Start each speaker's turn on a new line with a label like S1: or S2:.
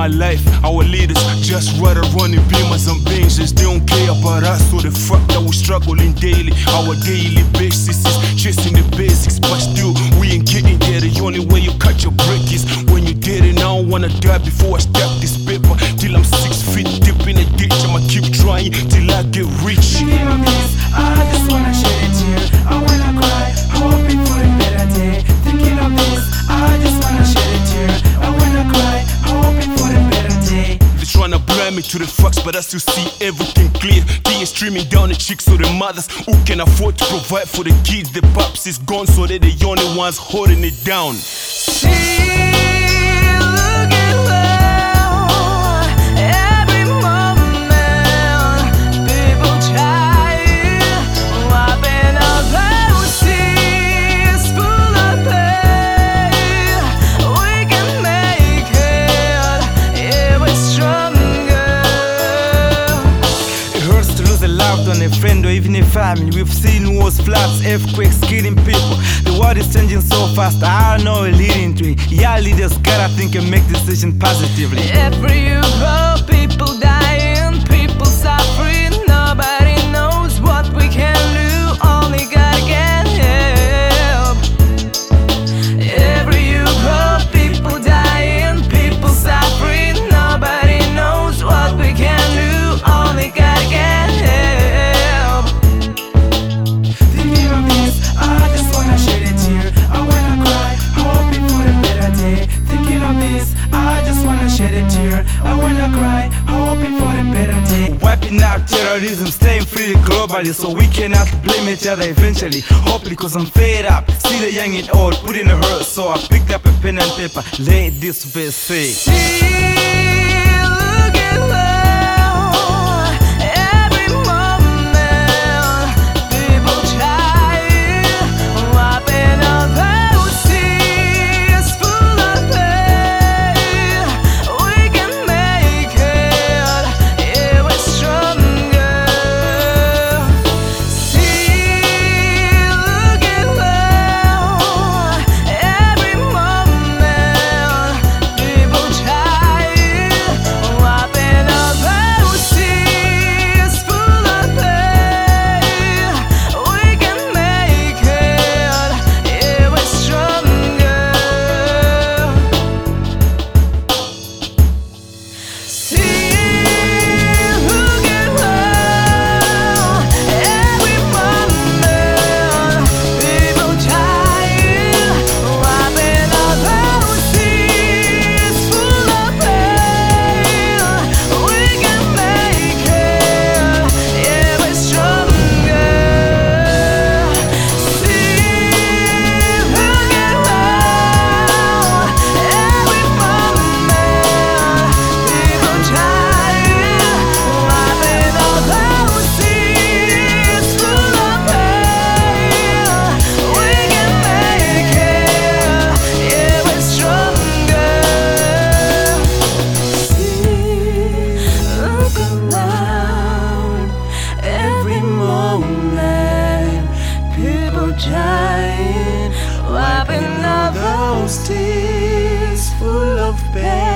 S1: my life. Our leaders just rather running beamers and Benzes. They don't care about us, so the fuck that we struggling daily. Our daily basis is chasing the basics, but still we ain't getting there. The only way you cut your break is when you did it. I don't wanna die before I step this paper. Till I'm 6 feet deep in a ditch, I'ma keep trying till I get rich.
S2: Thinking of this, I just wanna shed a tear. I wanna cry, hoping for a better day. Thinking of this, I just wanna shed a tear. I wanna cry, hoping for a better day.
S1: They tryna blind me to the facts, but I still see everything clear. They ain't streaming down the chicks or the mothers who can afford to provide for the kids. The pops is gone, so they're the only ones holding it down.
S2: On a friend or even a family. We've seen wars, floods, earthquakes, killing people. The world is changing so fast, I don't know we're leading to it. Yeah, leaders gotta think and make decisions positively.
S3: Every year, people dying, people suffering. Nobody knows what we can do, only God can help. Every year, people dying, people suffering. Nobody knows what we can do, only God can help.
S2: I wanna cry, hoping for a better day. Wiping out terrorism, staying free globally, so we cannot blame each other eventually. Hopefully, cause I'm fed up, see the young and old, put in a hurt. So I picked up a pen and paper, laid this verse, say.
S3: Giant, wiping all those tears full of pain.